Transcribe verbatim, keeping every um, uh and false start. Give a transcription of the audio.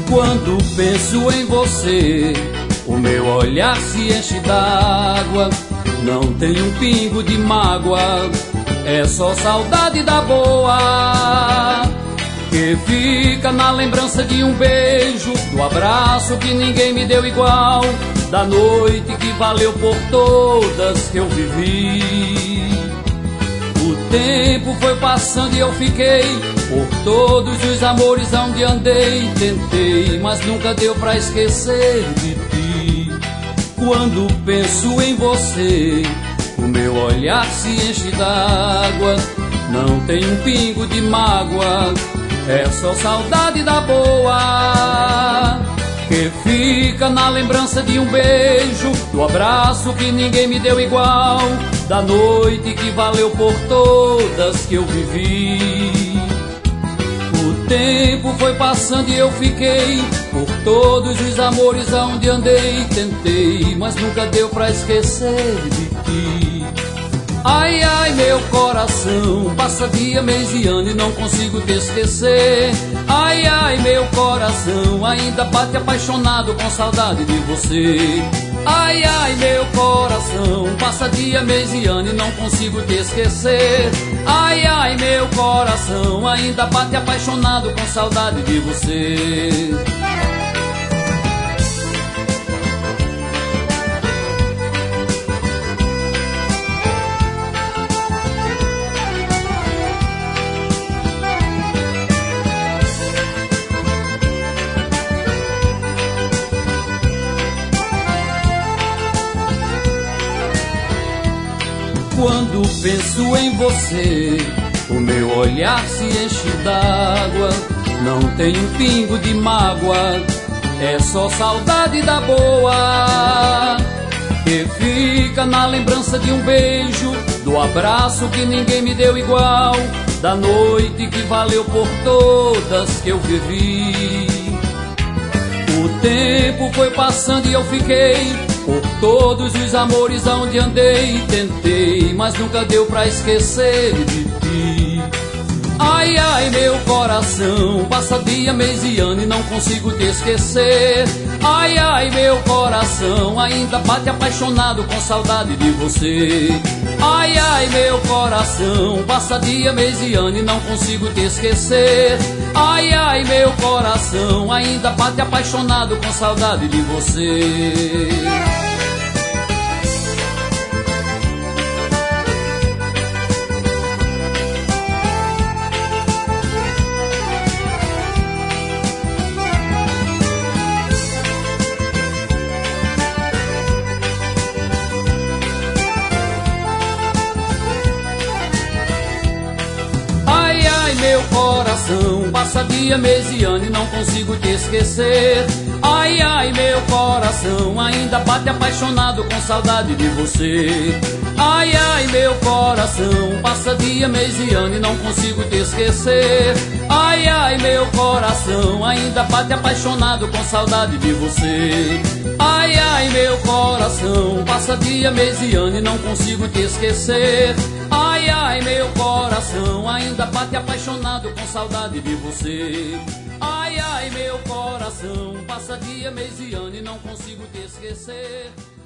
Quando penso em você, o meu olhar se enche d'água. Não tem um pingo de mágoa, é só saudade da boa, que fica na lembrança de um beijo, do abraço que ninguém me deu igual, da noite que valeu por todas que eu vivi. O tempo foi passando e eu fiquei por todos os amores onde andei. Tentei, mas nunca deu pra esquecer de ti. Quando penso em você, o meu olhar se enche d'água. Não tem um pingo de mágoa, é só saudade da boa, que fica na lembrança de um beijo, do abraço que ninguém me deu igual, da noite que valeu por todas que eu vivi. O tempo foi passando e eu fiquei por todos os amores aonde andei. Tentei, mas nunca deu pra esquecer de ti. Ai, ai, meu coração, passa dia, mês e ano e não consigo te esquecer. Ai, ai, meu coração, ainda bate apaixonado com saudade de você. Ai, ai, meu coração, passa dia, mês e ano e não consigo te esquecer. Ai, ai, meu coração, ainda bate apaixonado com saudade de você. Quando penso em você, o meu olhar se enche d'água. Não tem um pingo de mágoa, é só saudade da boa, que fica na lembrança de um beijo, do abraço que ninguém me deu igual, da noite que valeu por todas que eu vivi. O tempo foi passando e eu fiquei por todos os amores aonde andei. Tentei, mas nunca deu pra esquecer de ti. Ai, ai, meu coração, passa dia, mês e ano e não consigo te esquecer. Ai, ai, meu coração, ainda bate apaixonado com saudade de você. Ai, ai, meu coração, passa dia, mês e ano e não consigo te esquecer. Ai, ai, meu coração, ainda bate apaixonado com saudade de você. Meu coração, passa dia, mês e ano e não consigo te esquecer. Ai, ai, meu coração, ainda bate apaixonado com saudade de você. Ai, ai, meu coração, passa dia, mês e ano e não consigo te esquecer. Ai, ai, meu coração, ainda bate apaixonado com saudade de você. Ai, ai, meu coração, passa dia, mês e ano e não consigo te esquecer. Ai, ai, meu coração, ainda bate apaixonado com saudade de você. Ai, ai, meu coração, passa dia, mês e ano e não consigo te esquecer.